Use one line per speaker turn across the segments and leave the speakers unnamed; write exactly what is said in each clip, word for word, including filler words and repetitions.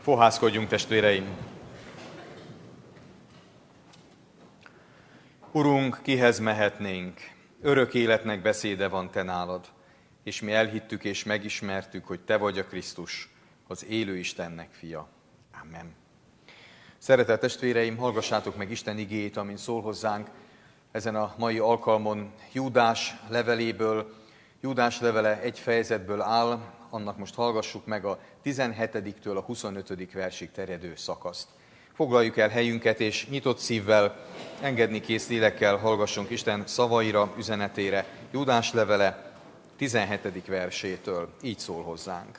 Fohászkodjunk, testvéreim! Urunk, kihez mehetnénk? Örök életnek beszéde van te nálad, és mi elhittük és megismertük, hogy te vagy a Krisztus, az élő Istennek fia. Amen. Szeretett testvéreim, hallgassátok meg Isten igéjét, amin szól hozzánk ezen a mai alkalmon Júdás leveléből. Júdás levele egy fejezetből áll, annak most hallgassuk meg a tizenhetediktől a huszonötödik versig terjedő szakaszt. Foglaljuk el helyünket, és nyitott szívvel, engedni kész lélekkel hallgassunk Isten szavaira, üzenetére. Júdás levele tizenhetedik versétől így szól hozzánk.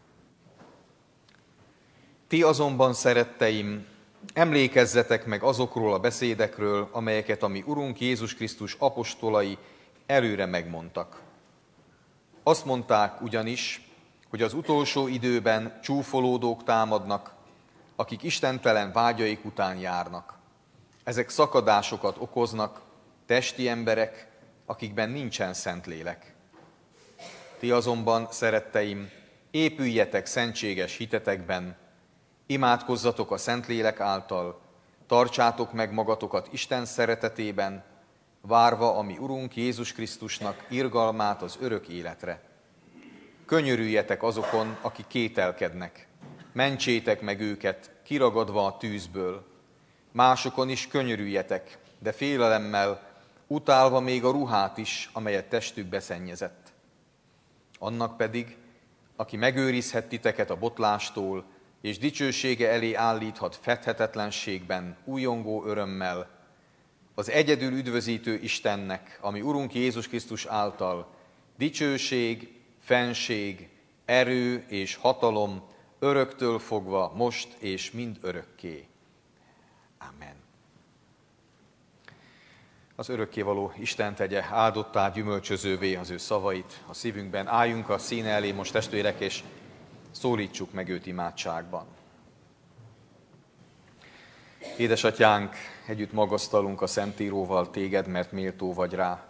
Ti azonban, szeretteim, emlékezzetek meg azokról a beszédekről, amelyeket a mi Urunk Jézus Krisztus apostolai előre megmondtak. Azt mondták ugyanis, hogy az utolsó időben csúfolódók támadnak, akik istentelen vágyaik után járnak. Ezek szakadásokat okoznak, testi emberek, akikben nincsen Szentlélek. Ti azonban, szeretteim, épüljetek szentséges hitetekben, imádkozzatok a Szentlélek által, tartsátok meg magatokat Isten szeretetében, várva a mi Urunk Jézus Krisztusnak irgalmát az örök életre. Könyörüljetek azokon, akik kételkednek, mentsétek meg őket, kiragadva a tűzből. Másokon is könyörüljetek, de félelemmel, utálva még a ruhát is, amelyet testük beszennyezett. Annak pedig, aki megőrizhet titeket a botlástól, és dicsősége elé állíthat fedhetetlenségben, újongó örömmel, az egyedül üdvözítő Istennek, ami Urunk Jézus Krisztus által, dicsőség, fennség, erő és hatalom öröktől fogva, most és mind örökké. Amen. Az örökkévaló Isten tegye áldottá, gyümölcsözővé az ő szavait a szívünkben. Álljunk a színe elé most, testvérek, és szólítsuk meg őt imádságban. Édesatyánk, együtt magasztalunk a Szentíróval téged, mert méltó vagy rá.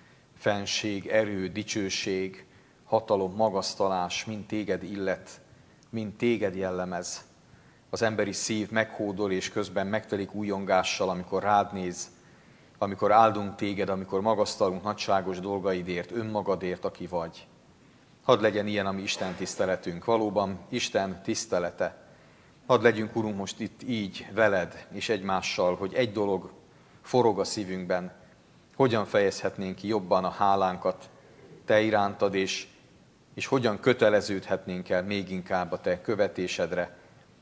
Fennség, erő, dicsőség, hatalom, magasztalás, mind téged illet, mind téged jellemez. Az emberi szív meghódol, és közben megtelik újongással, amikor rád néz, amikor áldunk téged, amikor magasztalunk nagyságos dolgaidért, önmagadért, aki vagy. Hadd legyen ilyen a mi Isten tiszteletünk, valóban Isten tisztelete. Hadd legyünk, Urunk, most itt így veled és egymással, hogy egy dolog forog a szívünkben. Hogyan fejezhetnénk ki jobban a hálánkat te irántad, és, és hogyan köteleződhetnénk el még inkább a te követésedre,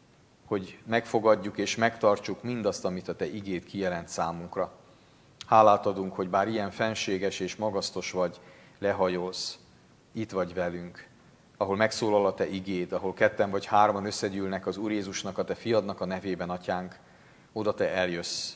hogy megfogadjuk és megtartsuk mindazt, amit a te igéd kijelent számunkra. Hálát adunk, hogy bár ilyen fenséges és magasztos vagy, lehajolsz, itt vagy velünk, ahol megszólal a te igéd, ahol ketten vagy hárman összegyűlnek az Úr Jézusnak, a te fiadnak a nevében, atyánk, oda te eljössz.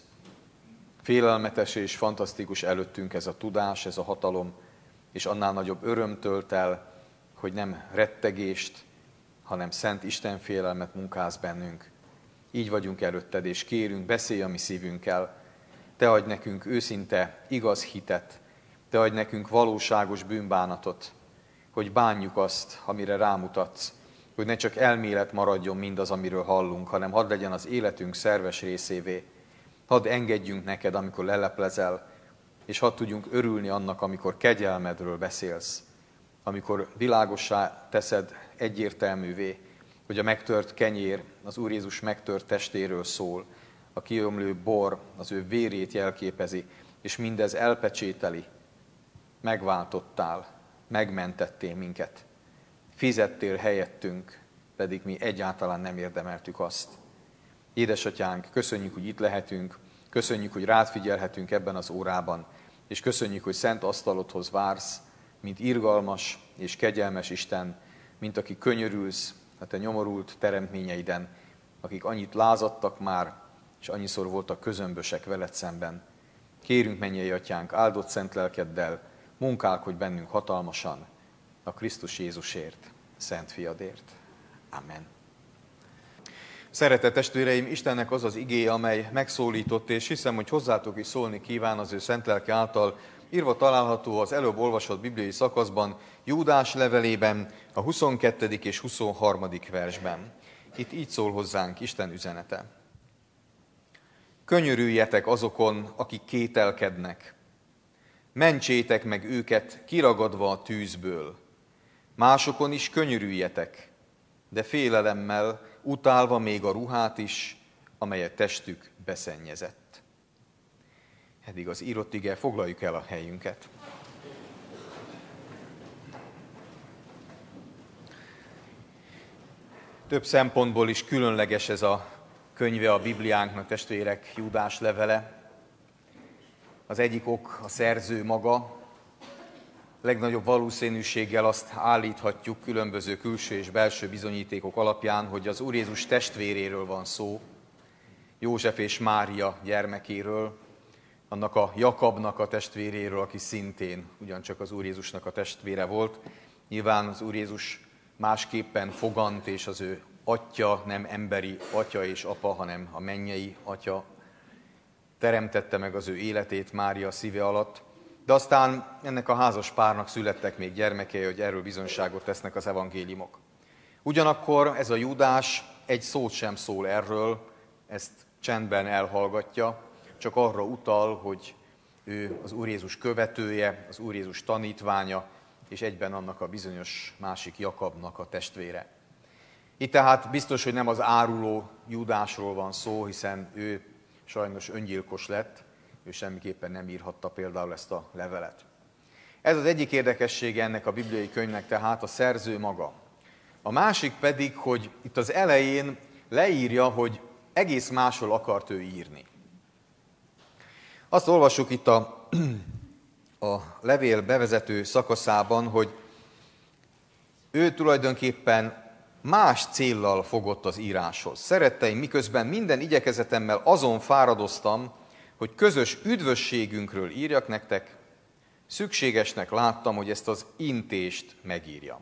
Félelmetes és fantasztikus előttünk ez a tudás, ez a hatalom, és annál nagyobb öröm tölt el, hogy nem rettegést, hanem szent Isten félelmet munkálsz bennünk. Így vagyunk előtted, és kérünk, beszélj a mi szívünkkel. Te adj nekünk őszinte, igaz hitet, te adj nekünk valóságos bűnbánatot, hogy bánjuk azt, amire rámutatsz, hogy ne csak elmélet maradjon mindaz, amiről hallunk, hanem hadd legyen az életünk szerves részévé. Hadd engedjünk neked, amikor leleplezel, és hadd tudjunk örülni annak, amikor kegyelmedről beszélsz, amikor világossá teszed egyértelművé, hogy a megtört kenyér az Úr Jézus megtört testéről szól, a kiömlő bor az ő vérét jelképezi, és mindez elpecsételi. Megváltottál, megmentettél minket, fizettél helyettünk, pedig mi egyáltalán nem érdemeltük azt. Édesatyánk, köszönjük, hogy itt lehetünk, köszönjük, hogy rád figyelhetünk ebben az órában, és köszönjük, hogy szent asztalodhoz vársz, mint irgalmas és kegyelmes Isten, mint aki könyörülsz a te nyomorult teremtményeiden, akik annyit lázadtak már, és annyiszor voltak közömbösek veled szemben. Kérünk, mennyei atyánk, áldott szent lelkeddel, munkálkodj bennünk hatalmasan a Krisztus Jézusért, szent fiadért. Amen. Szeretett testvéreim, Istennek az az igéje, amely megszólított, és hiszem, hogy hozzátok is szólni kíván az ő szent lelke által, írva található az előbb olvasott bibliai szakaszban, Júdás levelében, a huszonkettedik és huszonharmadik versben. Itt így szól hozzánk Isten üzenete. Könyörüljetek azokon, akik kételkednek. Mentsétek meg őket kiragadva a tűzből. Másokon is könyörüljetek, de félelemmel, utálva még a ruhát is, amelyet testük beszennyezett. Eddig az írott ige, foglaljuk el a helyünket. Több szempontból is különleges ez a könyve a Bibliánknak, testvérek, Júdás levele. Az egyik ok a szerző maga. Legnagyobb valószínűséggel azt állíthatjuk különböző külső és belső bizonyítékok alapján, hogy az Úr Jézus testvéréről van szó, József és Mária gyermekéről, annak a Jakabnak a testvéréről, aki szintén ugyancsak az Úr Jézusnak a testvére volt. Nyilván az Úr Jézus másképpen fogant, és az ő atya nem emberi atya és apa, hanem a mennyei atya teremtette meg az ő életét Mária szíve alatt. De aztán ennek a házas párnak születtek még gyermekei, hogy erről bizonyságot tesznek az evangéliumok. Ugyanakkor ez a Júdás egy szót sem szól erről, ezt csendben elhallgatja, csak arra utal, hogy ő az Úr Jézus követője, az Úr Jézus tanítványa, és egyben annak a bizonyos másik Jakabnak a testvére. Itt tehát biztos, hogy nem az áruló Júdásról van szó, hiszen ő sajnos öngyilkos lett, ő semmiképpen nem írhatta például ezt a levelet. Ez az egyik érdekessége ennek a bibliai könyvnek, tehát a szerző maga. A másik pedig, hogy itt az elején leírja, hogy egész máshol akart ő írni. Azt olvassuk itt a, a levél bevezető szakaszában, hogy ő tulajdonképpen más céllal fogott az íráshoz. Szeretteim, miközben minden igyekezetemmel azon fáradoztam, hogy közös üdvösségünkről írjak nektek, szükségesnek láttam, hogy ezt az intést megírjam.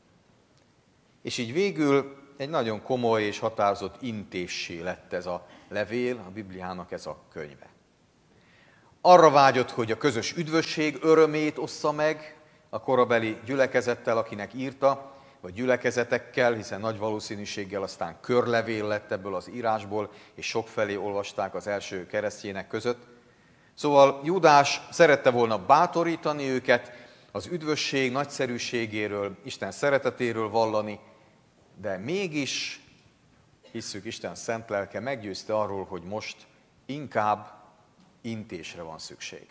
És így végül egy nagyon komoly és határozott intéssé lett ez a levél, a Bibliának ez a könyve. Arra vágyott, hogy a közös üdvösség örömét ossza meg a korabeli gyülekezettel, akinek írta, vagy gyülekezetekkel, hiszen nagy valószínűséggel aztán körlevél lett ebből az írásból, és sokfelé olvasták az első keresztjének között. Szóval Júdás szerette volna bátorítani őket, az üdvösség nagyszerűségéről, Isten szeretetéről vallani, de mégis, hisszük, Isten szent lelke meggyőzte arról, hogy most inkább intésre van szükség.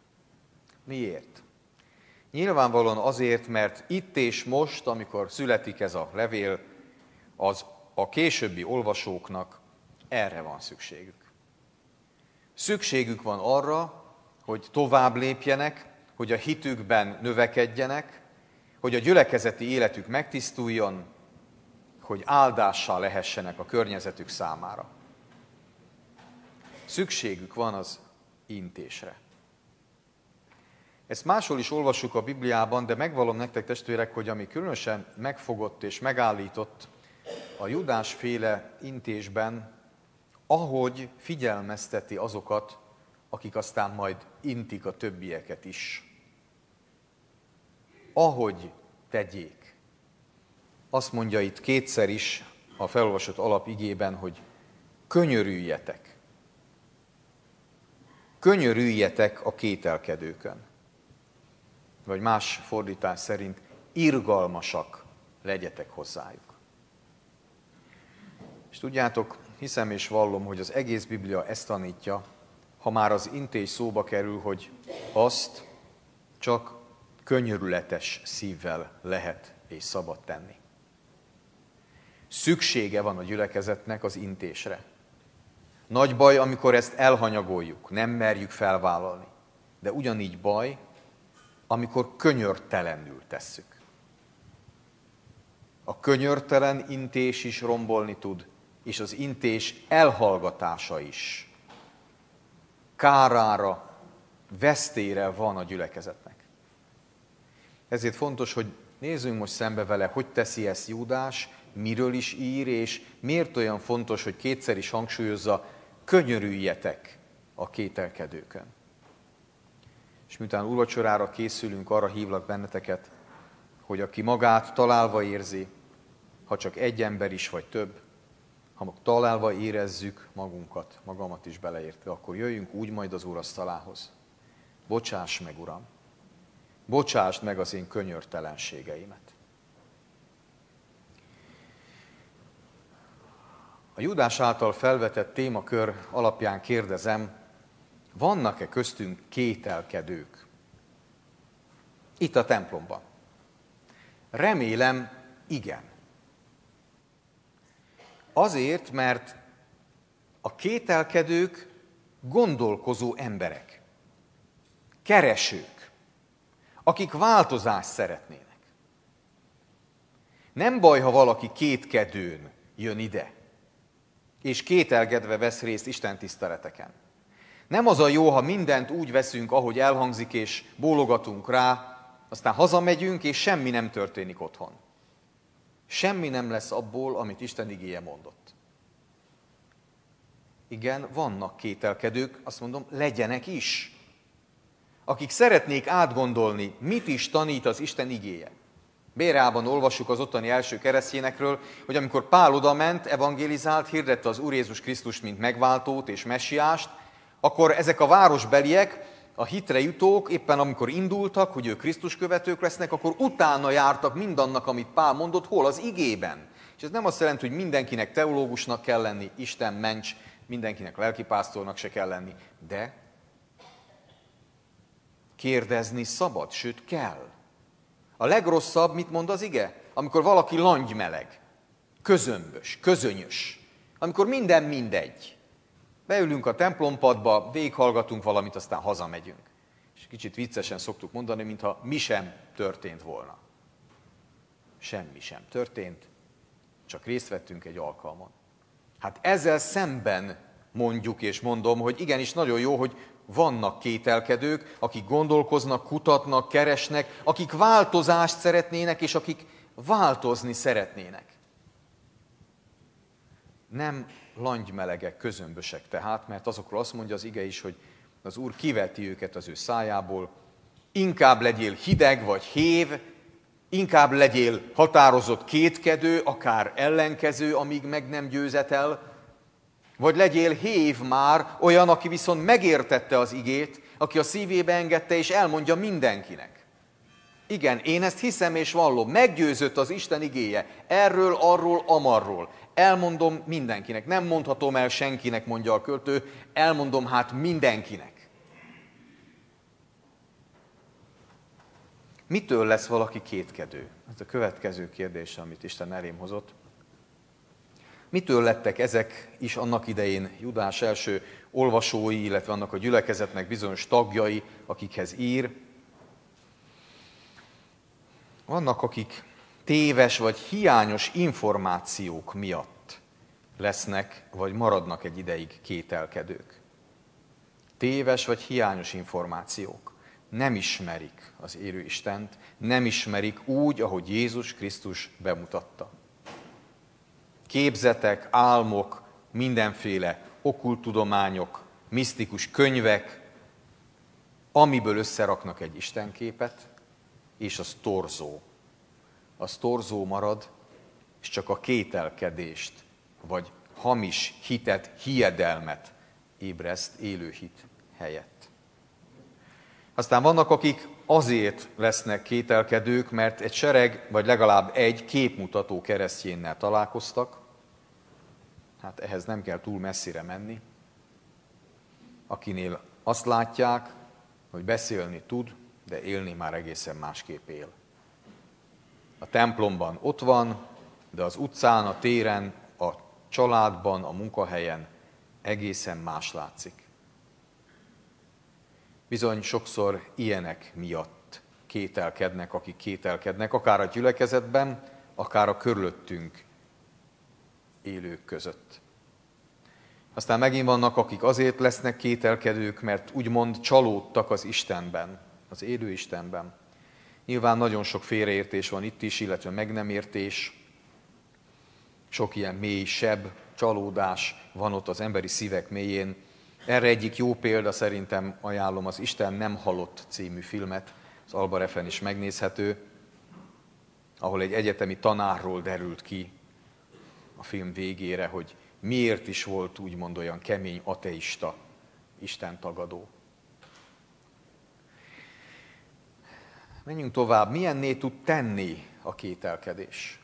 Miért? Nyilvánvalóan azért, mert itt és most, amikor születik ez a levél, az a későbbi olvasóknak erre van szükségük. Szükségük van arra, hogy tovább lépjenek, hogy a hitükben növekedjenek, hogy a gyülekezeti életük megtisztuljon, hogy áldássá lehessenek a környezetük számára. Szükségük van az intésre. Ezt máshol is olvassuk a Bibliában, de megvallom nektek, testvérek, hogy ami különösen megfogott és megállított a Júdás-féle intésben, ahogy figyelmezteti azokat, akik aztán majd intik a többieket is. Ahogy tegyék. Azt mondja itt kétszer is a felolvasott alapigében, hogy könyörüljetek. Könyörüljetek a kételkedőkön. Vagy más fordítás szerint irgalmasak legyetek hozzájuk. És tudjátok, hiszem és vallom, hogy az egész Biblia ezt tanítja, ha már az intés szóba kerül, hogy azt csak könyörületes szívvel lehet és szabad tenni. Szüksége van a gyülekezetnek az intésre. Nagy baj, amikor ezt elhanyagoljuk, nem merjük felvállalni. De ugyanígy baj, amikor könyörtelenül tesszük. A könyörtelen intés is rombolni tud, és az intés elhallgatása is kárára, vesztére van a gyülekezetnek. Ezért fontos, hogy nézzünk most szembe vele, hogy teszi ezt Júdás, miről is ír, és miért olyan fontos, hogy kétszer is hangsúlyozza, könyörüljetek a kételkedőkön. És miután úrvacsorára készülünk, arra hívlak benneteket, hogy aki magát találva érzi, ha csak egy ember is vagy több, ha találva érezzük magunkat, magamat is beleértve, akkor jöjjünk úgy majd az úrasztalához. Bocsáss meg, Uram! Bocsásd meg az én könyörtelenségeimet! A Júdás által felvetett témakör alapján kérdezem, vannak-e köztünk kételkedők? Itt a templomban. Remélem, igen. Azért, mert a kételkedők gondolkozó emberek, keresők, akik változást szeretnének. Nem baj, ha valaki kétkedőn jön ide, és kételkedve vesz részt Isten tiszteleteken. Nem az a jó, ha mindent úgy veszünk, ahogy elhangzik, és bólogatunk rá, aztán hazamegyünk, és semmi nem történik otthon. Semmi nem lesz abból, amit Isten igéje mondott. Igen, vannak kételkedők, azt mondom, legyenek is. Akik szeretnék átgondolni, mit is tanít az Isten igéje. Béreában olvassuk az ottani első keresztényekről, hogy amikor Pál odament, evangélizált, hirdette az Úr Jézus Krisztust, mint megváltót és messiást, akkor ezek a városbeliek, a hitre jutók, éppen amikor indultak, hogy ők Krisztus követők lesznek, akkor utána jártak mindannak, amit Pál mondott, hol az igében. És ez nem azt jelenti, hogy mindenkinek teológusnak kell lenni, Isten ments, mindenkinek lelkipásztornak se kell lenni, de kérdezni szabad, sőt kell. A legrosszabb, mit mond az ige? Amikor valaki langymeleg, közömbös, közönyös, amikor minden mindegy. Beülünk a templompadba, végighallgatunk valamit, aztán hazamegyünk. És kicsit viccesen szoktuk mondani, mintha mi sem történt volna. Semmi sem történt, csak részt vettünk egy alkalmon. Hát ezzel szemben mondjuk és mondom, hogy igenis nagyon jó, hogy vannak kételkedők, akik gondolkoznak, kutatnak, keresnek, akik változást szeretnének, és akik változni szeretnének. Nem langymelegek, közömbösek tehát, mert azokról azt mondja az ige is, hogy az Úr kiveti őket az ő szájából. Inkább legyél hideg vagy hév, inkább legyél határozott kétkedő, akár ellenkező, amíg meg nem győzet el, vagy legyél hév már, olyan, aki viszont megértette az igét, aki a szívébe engedte és elmondja mindenkinek. Igen, én ezt hiszem és vallom, meggyőzött az Isten igéje, erről, arról, amarról. Elmondom mindenkinek, nem mondhatom el senkinek, mondja a költő, elmondom hát mindenkinek. Mitől lesz valaki kétkedő? Ez a következő kérdés, amit Isten elém hozott. Mitől lettek ezek is annak idején Júdás első olvasói, illetve annak a gyülekezetnek bizonyos tagjai, akikhez ír? Vannak, akik téves vagy hiányos információk miatt lesznek, vagy maradnak egy ideig kételkedők. Téves vagy hiányos információk. Nem ismerik az élő Istent, nem ismerik úgy, ahogy Jézus Krisztus bemutatta. Képzetek, álmok, mindenféle okkulttudományok, misztikus könyvek, amiből összeraknak egy istenképet, és az torzó. Az torzó marad, és csak a kételkedést, vagy hamis hitet, hiedelmet ébreszt élő hit helyett. Aztán vannak, akik azért lesznek kételkedők, mert egy sereg, vagy legalább egy képmutató keresztjénnel találkoztak. Hát ehhez nem kell túl messzire menni. Akinél azt látják, hogy beszélni tud, de élni már egészen másképp él. A templomban ott van, de az utcán, a téren, a családban, a munkahelyen egészen más látszik. Bizony sokszor ilyenek miatt kételkednek, akik kételkednek, akár a gyülekezetben, akár a körülöttünk élők között. Aztán megint vannak, akik azért lesznek kételkedők, mert úgymond csalódtak az Istenben, az élő Istenben. Nyilván nagyon sok félreértés van itt is, illetve meg nem értés. Sok ilyen mély seb, csalódás van ott az emberi szívek mélyén. Erre egyik jó példa, szerintem ajánlom az Isten nem halott című filmet, az Albarefen is megnézhető, ahol egy egyetemi tanárról derült ki, a film végére, hogy miért is volt úgymond olyan kemény ateista, Isten tagadó. Menjünk tovább. Milyenné tud tenni a kételkedés?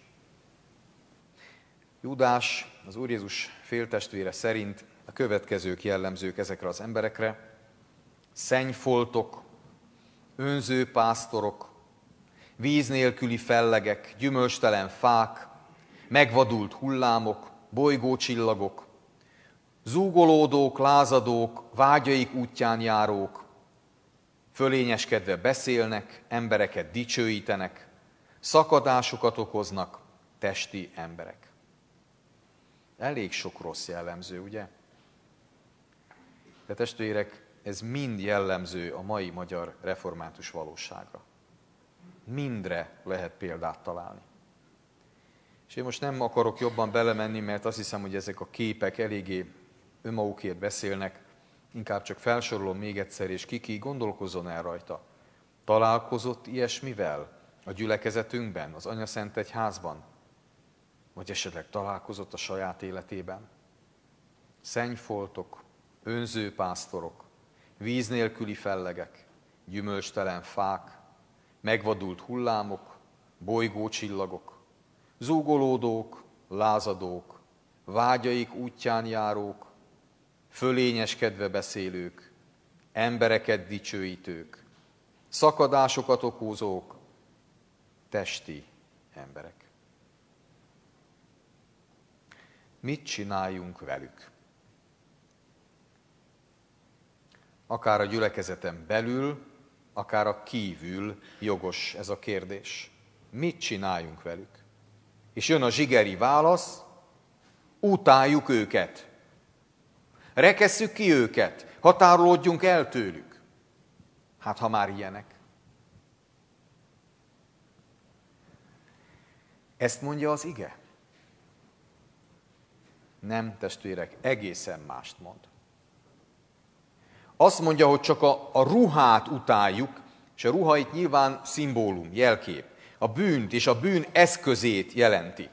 Júdás, az Úr Jézus féltestvére szerint a következők jellemzők ezekre az emberekre. Szennyfoltok, önző pásztorok, víz nélküli fellegek, gyümölcstelen fák, megvadult hullámok, bolygócsillagok, zúgolódók, lázadók, vágyaik útján járók, fölényeskedve beszélnek, embereket dicsőítenek, szakadásokat okoznak, testi emberek. Elég sok rossz jellemző, ugye? De testvérek, ez mind jellemző a mai magyar református valóságra. Mindre lehet példát találni. És én most nem akarok jobban belemenni, mert azt hiszem, hogy ezek a képek eléggé önmagukért beszélnek, inkább csak felsorolom még egyszer, és ki-ki gondolkozzon el rajta. Találkozott ilyesmivel a gyülekezetünkben, az Anyaszent Egyházban? Vagy esetleg találkozott a saját életében? Szennyfoltok, önző pásztorok, víz nélküli fellegek, gyümölcstelen fák, megvadult hullámok, bolygócsillagok, zúgolódók, lázadók, vágyaik útján járók, fölényeskedve beszélők, embereket dicsőítők, szakadásokat okozók, testi emberek. Mit csináljunk velük? Akár a gyülekezeten belül, akár a kívül jogos ez a kérdés. Mit csináljunk velük? És jön a zsigeri válasz, utáljuk őket. Rekesszük ki őket, határolódjunk el tőlük. Hát ha már ilyenek. Ezt mondja az ige? Nem, testvérek, egészen mást mond. Azt mondja, hogy csak a, a ruhát utáljuk, és a ruha itt nyilván szimbólum, jelkép. A bűnt és a bűn eszközét jelenti.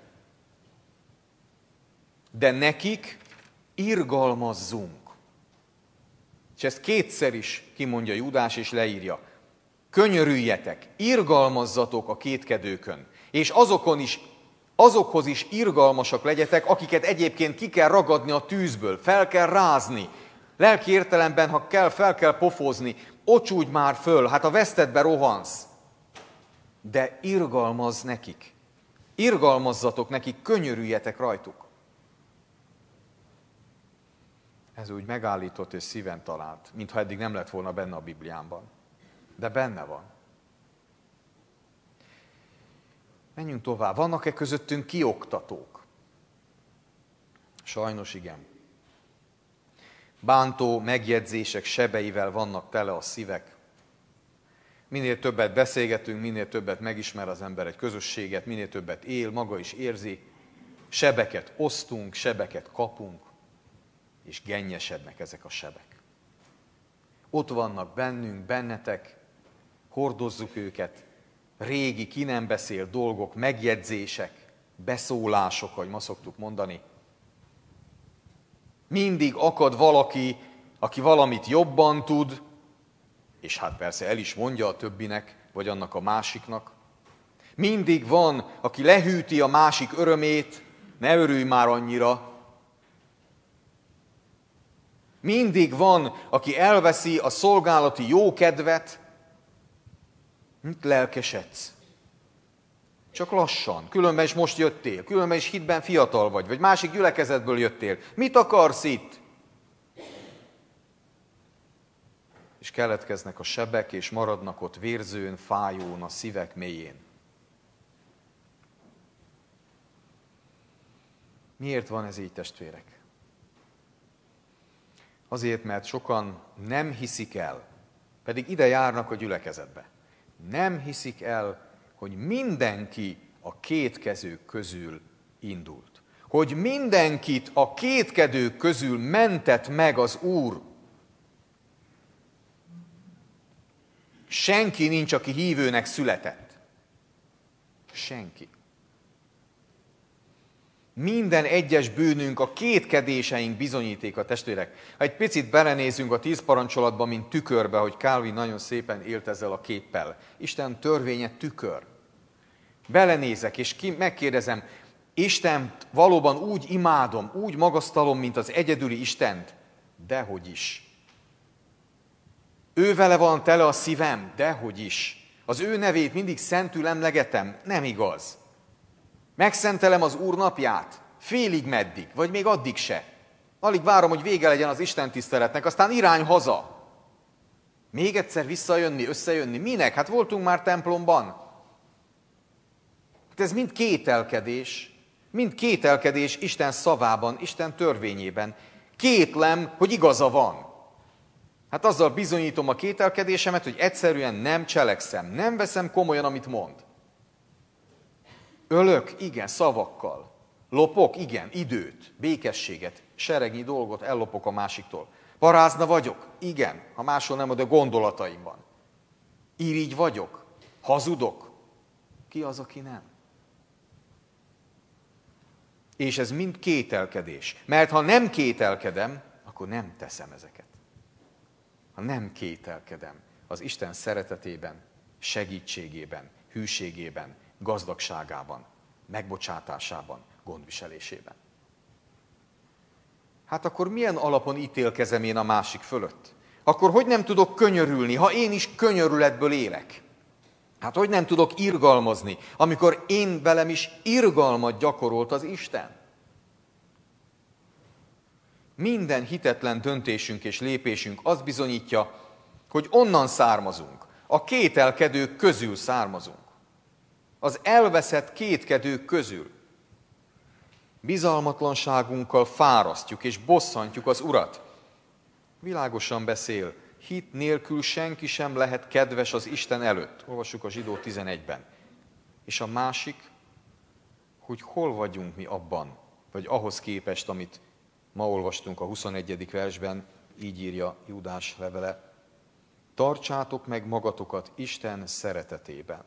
De nekik irgalmazzunk. És ezt kétszer is kimondja Júdás, és leírja. Könyörüljetek, irgalmazzatok a kétkedőkön, és azokon is, azokhoz is irgalmasak legyetek, akiket egyébként ki kell ragadni a tűzből, fel kell rázni. Lelki értelemben, ha kell, fel kell pofozni, ocsúdj már föl, hát a vesztedbe rohansz. De irgalmazz nekik. Irgalmazzatok nekik, könyörüljetek rajtuk. Ez úgy megállított és szíven talált, mintha eddig nem lett volna benne a Bibliámban. De benne van. Menjünk tovább. Vannak-e közöttünk kioktatók? Sajnos igen. Bántó megjegyzések sebeivel vannak tele a szívek. Minél többet beszélgetünk, minél többet megismer az ember egy közösséget, minél többet él, maga is érzi, sebeket osztunk, sebeket kapunk, és gennyesednek ezek a sebek. Ott vannak bennünk, bennetek, hordozzuk őket, régi, ki nem beszél dolgok, megjegyzések, beszólások, ahogy ma szoktuk mondani. Mindig akad valaki, aki valamit jobban tud, és hát persze el is mondja a többinek, vagy annak a másiknak. Mindig van, aki lehűti a másik örömét, ne örülj már annyira. Mindig van, aki elveszi a szolgálati jókedvet. Mit lelkesedsz? Csak lassan, különben is most jöttél, különben is hitben fiatal vagy, vagy másik gyülekezetből jöttél. Mit akarsz itt? És keletkeznek a sebek, és maradnak ott vérzőn, fájón, a szívek mélyén. Miért van ez így, testvérek? Azért, mert sokan nem hiszik el, pedig ide járnak a gyülekezetbe. Nem hiszik el, hogy mindenki a kétkezők közül indult. Hogy mindenkit a kétkedők közül mentett meg az Úr. Senki nincs, aki hívőnek született. Senki. Minden egyes bűnünk, a kétkedéseink bizonyítéka, testvérek. Ha egy picit belenézünk a tíz parancsolatba, mint tükörbe, hogy Calvin nagyon szépen élt ezzel a képpel. Isten törvénye tükör. Belenézek, és ki, megkérdezem, Istent valóban úgy imádom, úgy magasztalom, mint az egyedüli Istent? Dehogy is. Ő vele van tele a szívem? Dehogy is. Az ő nevét mindig szentül emlegetem? Nem igaz. Megszentelem az Úr napját? Félig meddig, vagy még addig se. Alig várom, hogy vége legyen az Isten tiszteletnek, aztán irány haza. Még egyszer visszajönni, összejönni. Minek? Hát voltunk már templomban. Hát ez mind kételkedés. Mind kételkedés Isten szavában, Isten törvényében. Kétlem, hogy igaza van. Hát azzal bizonyítom a kételkedésemet, hogy egyszerűen nem cselekszem, nem veszem komolyan, amit mond. Ölök, igen, szavakkal. Lopok, igen, időt, békességet, seregnyi dolgot ellopok a másiktól. Parázna vagyok, igen, ha máshol nem, de gondolataimban. Irigy vagyok, hazudok. Ki az, aki nem? És ez mind kételkedés. Mert ha nem kételkedem, akkor nem teszem ezeket. Ha nem kételkedem az Isten szeretetében, segítségében, hűségében, gazdagságában, megbocsátásában, gondviselésében. Hát akkor milyen alapon ítélkezem én a másik fölött? Akkor hogy nem tudok könyörülni, ha én is könyörületből élek? Hát hogy nem tudok irgalmazni, amikor én velem is irgalmat gyakorolt az Isten? Minden hitetlen döntésünk és lépésünk azt bizonyítja, hogy onnan származunk, a kételkedők közül származunk. Az elveszett kétkedők közül. Bizalmatlanságunkkal fárasztjuk és bosszantjuk az Urat. Világosan beszél, hit nélkül senki sem lehet kedves az Isten előtt. Olvassuk a Zsidó tizenegyben. És a másik, hogy hol vagyunk mi abban, vagy ahhoz képest, amit ma olvastunk a huszonegyedik versben, így írja Júdás levele. Tartsátok meg magatokat Isten szeretetében.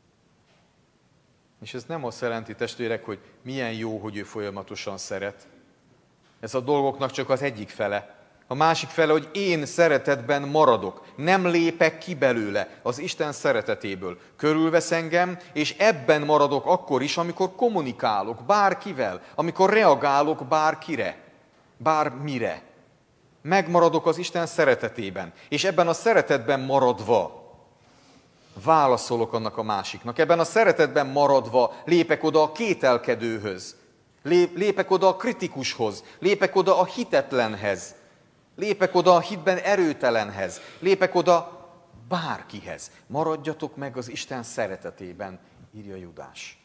És ez nem azt jelenti, testvérek, hogy milyen jó, hogy ő folyamatosan szeret. Ez a dolgoknak csak az egyik fele. A másik fele, hogy én szeretetben maradok, nem lépek ki belőle az Isten szeretetéből. Körülvesz engem, és ebben maradok akkor is, amikor kommunikálok bárkivel, amikor reagálok bárkire, bármire. Megmaradok az Isten szeretetében, és ebben a szeretetben maradva válaszolok annak a másiknak. Ebben a szeretetben maradva lépek oda a kételkedőhöz, lépek oda a kritikushoz, lépek oda a hitetlenhez, lépek oda a hitben erőtelenhez, lépek oda bárkihez. Maradjatok meg az Isten szeretetében, írja Júdás.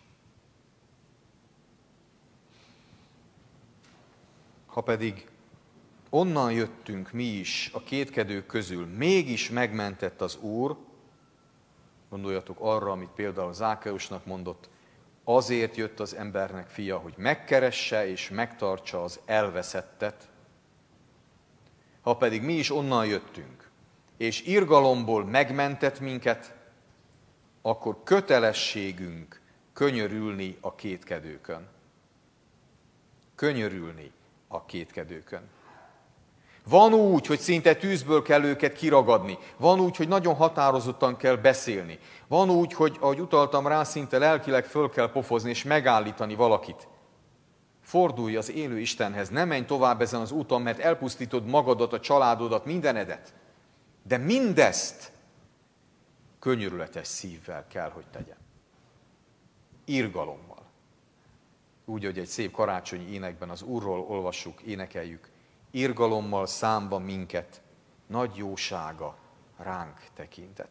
Ha pedig onnan jöttünk mi is a kétkedők közül, mégis megmentett az Úr, gondoljatok arra, amit például Zákeusnak mondott, azért jött az embernek fia, hogy megkeresse és megtartsa az elveszettet. Ha pedig mi is onnan jöttünk, és irgalomból megmentett minket, akkor kötelességünk könyörülni a kétkedőkön. Könyörülni a kétkedőkön. Van úgy, hogy szinte tűzből kell őket kiragadni. Van úgy, hogy nagyon határozottan kell beszélni. Van úgy, hogy ahogy utaltam rá, szinte lelkileg föl kell pofozni és megállítani valakit. Fordulj az élő Istenhez, ne menj tovább ezen az úton, mert elpusztítod magadat, a családodat, mindenedet. De mindezt könyörületes szívvel kell, hogy tegyen. Irgalommal. Úgy, hogy egy szép karácsonyi énekben az Úrról olvassuk, énekeljük. Irgalommal számba minket, nagy jósága ránk tekintett.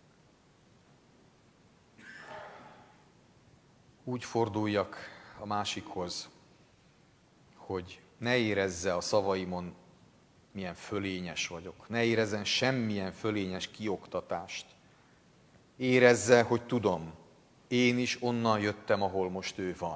Úgy forduljak a másikhoz, hogy ne érezze a szavaimon, milyen fölényes vagyok. Ne érezzen semmilyen fölényes kioktatást. Érezze, hogy tudom, én is onnan jöttem, ahol most ő van.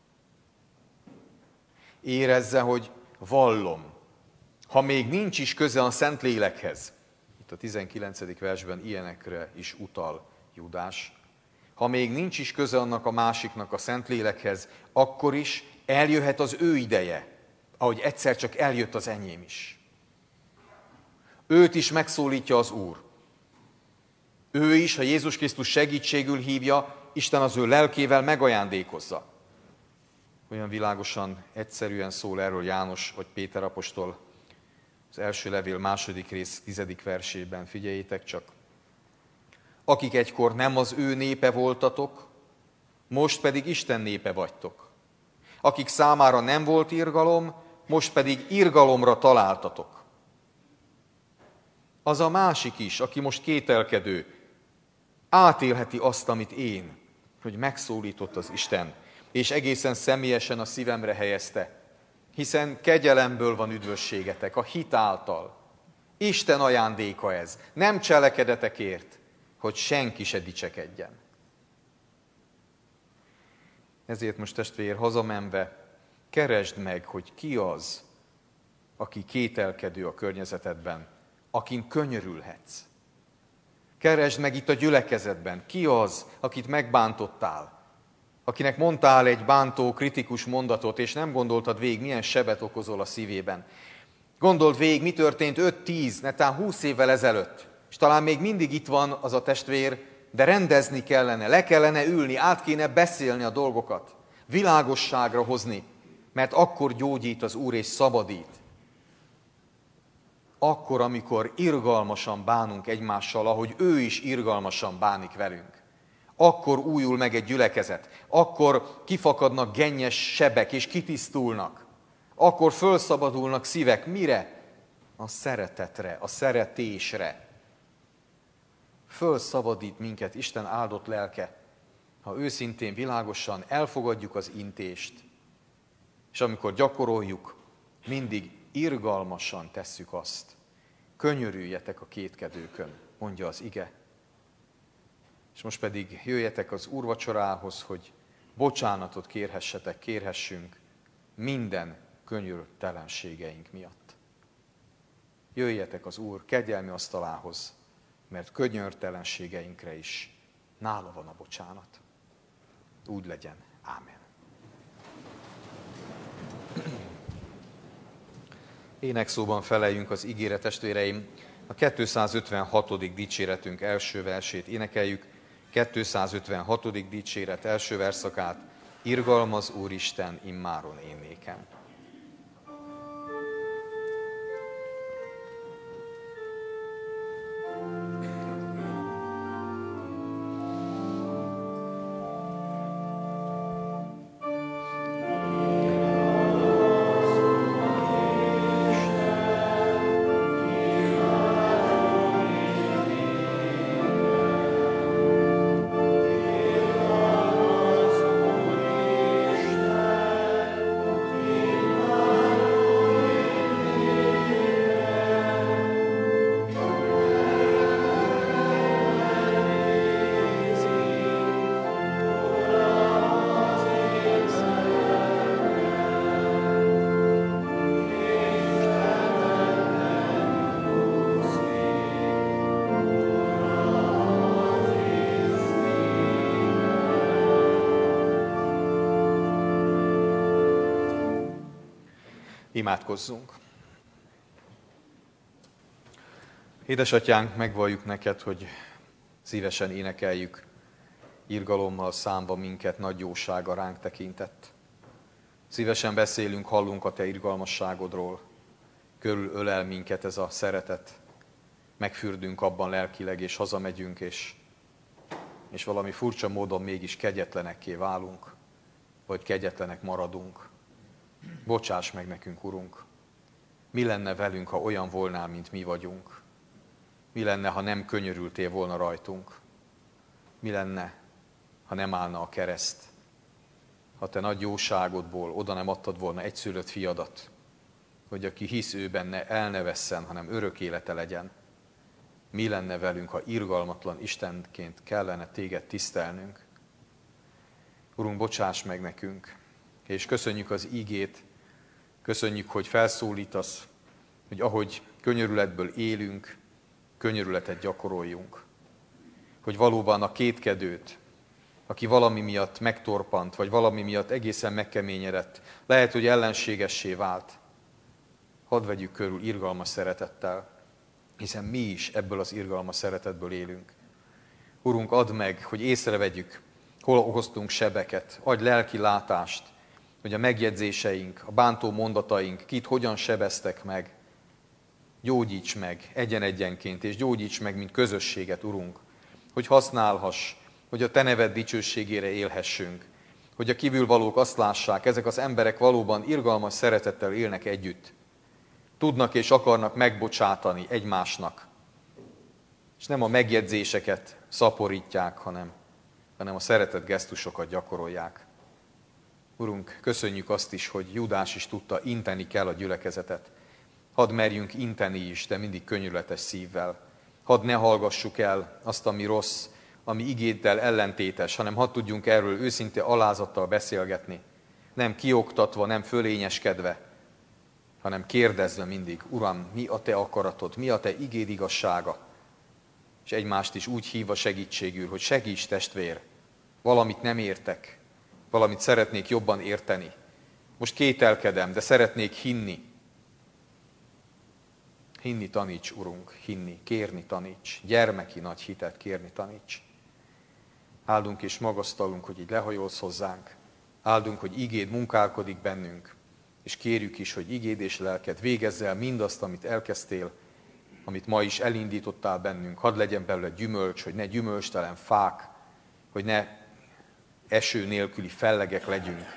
Érezze, hogy vallom, ha még nincs is köze a Szentlélekhez. Itt a tizenkilencedik versben ilyenekre is utal Júdás. Ha még nincs is köze annak a másiknak a Szentlélekhez, akkor is Eljöhet az ő ideje, ahogy egyszer csak eljött az enyém is. Őt is megszólítja az Úr. Ő is, ha Jézus Krisztus segítségül hívja, Isten az ő lelkével megajándékozza. Olyan világosan, egyszerűen szól erről János vagy Péter apostol az első levél második rész tizedik versében, figyeljétek csak. Akik egykor nem az ő népe voltatok, most pedig Isten népe vagytok. Akik számára nem volt irgalom, most pedig irgalomra találtatok. Az a másik is, aki most kételkedő, átélheti azt, amit én, hogy megszólított az Isten, és egészen személyesen a szívemre helyezte, hiszen kegyelemből van üdvösségetek, a hit által. Isten ajándéka ez, nem cselekedetekért, hogy senki se dicsekedjen. Ezért most testvér, hazamenve, keresd meg, hogy ki az, aki kételkedő a környezetedben, akin könyörülhetsz. Keresd meg itt a gyülekezetben, ki az, akit megbántottál, akinek mondtál egy bántó, kritikus mondatot, és nem gondoltad végig, milyen sebet okozol a szívében. Gondold végig, mi történt öt, tíz, netán húsz évvel ezelőtt, és talán még mindig itt van az a testvér, de rendezni kellene, le kellene ülni, át kéne beszélni a dolgokat, világosságra hozni, mert akkor gyógyít az Úr és szabadít. Akkor, amikor irgalmasan bánunk egymással, ahogy ő is irgalmasan bánik velünk. Akkor újul meg egy gyülekezet, akkor kifakadnak gennyes sebek és kitisztulnak. Akkor fölszabadulnak szívek. Mire? A szeretetre, a szeretésre. Fölszabadít minket Isten áldott lelke, ha őszintén, világosan elfogadjuk az intést, és amikor gyakoroljuk, mindig irgalmasan tesszük azt. Könyörüljetek a kétkedőkön, mondja az ige. És most pedig jöjjetek az úrvacsorához, hogy bocsánatot kérhessetek, kérhessünk minden könyörtelenségeink miatt. Jöjjetek az Úr kegyelmi asztalához, mert könyörtelenségeinkre is nála van a bocsánat. Úgy legyen. Ámen. Énekszóban feleljünk az igére, testvéreim. A kétszázötvenhatodik dicséretünk első versét énekeljük. kétszázötvenhatodik dicséret első verszakát. Irgalmaz Úristen immáron én nékem. Imádkozzunk. Édesatyánk, megvalljuk neked, hogy szívesen énekeljük, irgalommal számba minket, nagy jósága ránk tekintett. Szívesen beszélünk, hallunk a te irgalmasságodról, körül ölel minket ez a szeretet, megfürdünk abban lelkileg, és hazamegyünk, és, és valami furcsa módon mégis kegyetlenekké válunk, vagy kegyetlenek maradunk. Bocsáss meg nekünk, Urunk! Mi lenne velünk, ha olyan volnál, mint mi vagyunk? Mi lenne, ha nem könyörültél volna rajtunk? Mi lenne, ha nem állna a kereszt? Ha te nagy jóságodból oda nem adtad volna egyszülött fiadat, hogy aki hisz ő benne, el ne vesszen, hanem örök élete legyen. Mi lenne velünk, ha irgalmatlan Istenként kellene téged tisztelnünk? Urunk, bocsáss meg nekünk! És köszönjük az ígét, köszönjük, hogy felszólítasz, hogy ahogy könyörületből élünk, könyörületet gyakoroljunk. Hogy valóban a kétkedőt, aki valami miatt megtorpant, vagy valami miatt egészen megkeményedett, lehet, hogy ellenségessé vált. Hadd vegyük körül irgalmas szeretettel, hiszen mi is ebből az irgalmas szeretetből élünk. Urunk, add meg, hogy észrevegyük, hol okoztunk sebeket, adj lelki látást, hogy a megjegyzéseink, a bántó mondataink kit hogyan sebeztek meg. Gyógyíts meg egyen-egyenként, és gyógyíts meg, mint közösséget, Urunk, hogy használhass, hogy a Te neved dicsőségére élhessünk, hogy a kívülvalók azt lássák, ezek az emberek valóban irgalmas szeretettel élnek együtt. Tudnak és akarnak megbocsátani egymásnak, és nem a megjegyzéseket szaporítják, hanem, hanem a szeretet gesztusokat gyakorolják. Urunk, köszönjük azt is, hogy Júdás is tudta, inteni kell a gyülekezetet. Hadd merjünk inteni is, de mindig könyörületes szívvel. Hadd ne hallgassuk el azt, ami rossz, ami igéddel ellentétes, hanem hadd tudjunk erről őszinte alázattal beszélgetni. Nem kioktatva, nem fölényeskedve, hanem kérdezve mindig, Uram, mi a Te akaratod, mi a Te igéd igazsága? És egymást is úgy hívva segítségül, hogy segíts, testvér, valamit nem értek, valamit szeretnék jobban érteni. Most kételkedem, de szeretnék hinni. Hinni taníts, Urunk, hinni, kérni taníts, gyermeki nagy hitet kérni taníts. Áldunk és magasztalunk, hogy így lehajolsz hozzánk. Áldunk, hogy igéd munkálkodik bennünk, és kérjük is, hogy igéd és lelked végezz el mindazt, amit elkezdtél, amit ma is elindítottál bennünk. Hadd legyen belőle gyümölcs, hogy ne gyümölcstelen fák, hogy ne eső nélküli fellegek legyünk.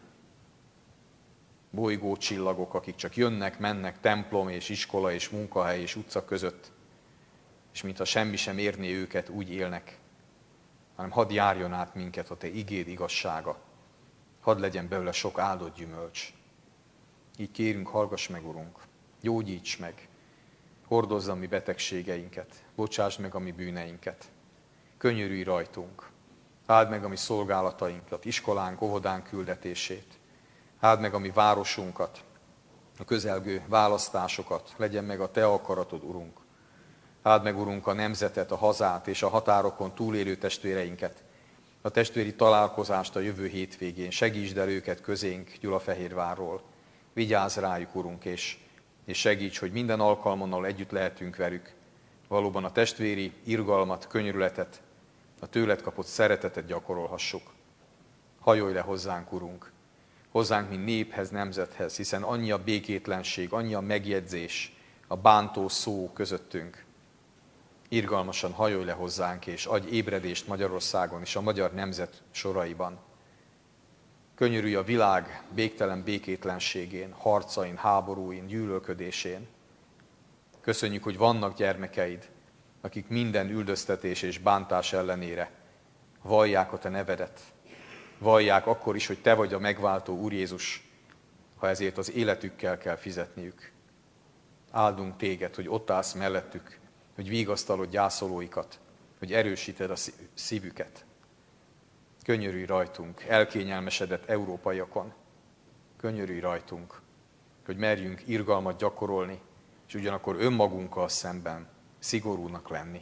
Bolygócsillagok, akik csak jönnek, mennek templom és iskola és munkahely és utca között, és mintha semmi sem érné őket, úgy élnek, hanem hadd járjon át minket a Te igéd igazsága. Hadd legyen belőle sok áldott gyümölcs. Így kérünk, hallgass meg, Urunk, gyógyíts meg, hordozz a mi betegségeinket, bocsásd meg a mi bűneinket, könyörülj rajtunk, áld meg a mi szolgálatainkat, iskolánk, óvodánk küldetését, áld meg a mi városunkat, a közelgő választásokat, legyen meg a Te akaratod, Urunk. Áld meg, Urunk, a nemzetet, a hazát és a határokon túlélő testvéreinket, a testvéri találkozást a jövő hétvégén, segítsd el őket közénk Gyulafehérvárról. Vigyázz rájuk, Urunk, és, és segíts, hogy minden alkalmonnal együtt lehetünk velük. Valóban a testvéri irgalmat, könyörületet, a tőled kapott szeretetet gyakorolhassuk. Hajolj le hozzánk, Urunk, hozzánk, mint néphez, nemzethez, hiszen annyi a békétlenség, annyi a megjegyzés, a bántó szó közöttünk. Irgalmasan hajolj le hozzánk, és adj ébredést Magyarországon és a magyar nemzet soraiban. Könyörülj a világ béktelen békétlenségén, harcain, háborúin, gyűlölködésén. Köszönjük, hogy vannak gyermekeid, akik minden üldöztetés és bántás ellenére vallják a Te nevedet. Vallják akkor is, hogy Te vagy a megváltó Úr Jézus, ha ezért az életükkel kell fizetniük. Áldunk Téged, hogy ott állsz mellettük, hogy vigasztalod gyászolóikat, hogy erősíted a szívüket. Könyörülj rajtunk, elkényelmesedett európaiakon. Könyörülj rajtunk, hogy merjünk irgalmat gyakorolni, és ugyanakkor önmagunkkal szemben szigorúnak lenni.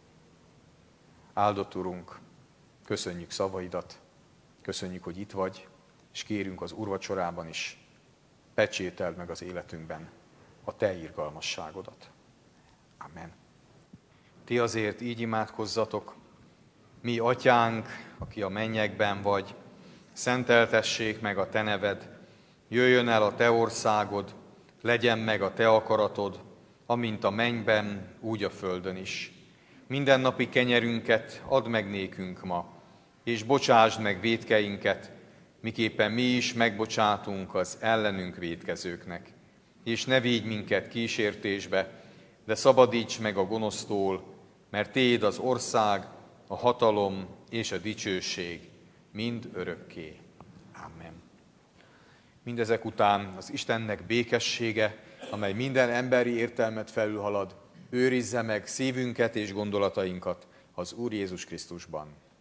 Áldott Urunk, köszönjük szavaidat, köszönjük, hogy itt vagy, és kérünk az úrvacsorában is, pecsételd meg az életünkben a Te irgalmasságodat. Amen. Ti azért így imádkozzatok: mi atyánk, aki a mennyekben vagy, szenteltessék meg a Te neved, jöjjön el a Te országod, legyen meg a Te akaratod, amint a mennyben, úgy a földön is. Mindennapi kenyerünket add meg nékünk ma, és bocsásd meg vétkeinket, miképpen mi is megbocsátunk az ellenünk vétkezőknek. És ne védj minket kísértésbe, de szabadíts meg a gonosztól, mert Téd az ország, a hatalom és a dicsőség mind örökké. Amen. Mindezek után az Istennek békessége, amely minden emberi értelmet felülhalad, őrizze meg szívünket és gondolatainkat az Úr Jézus Krisztusban.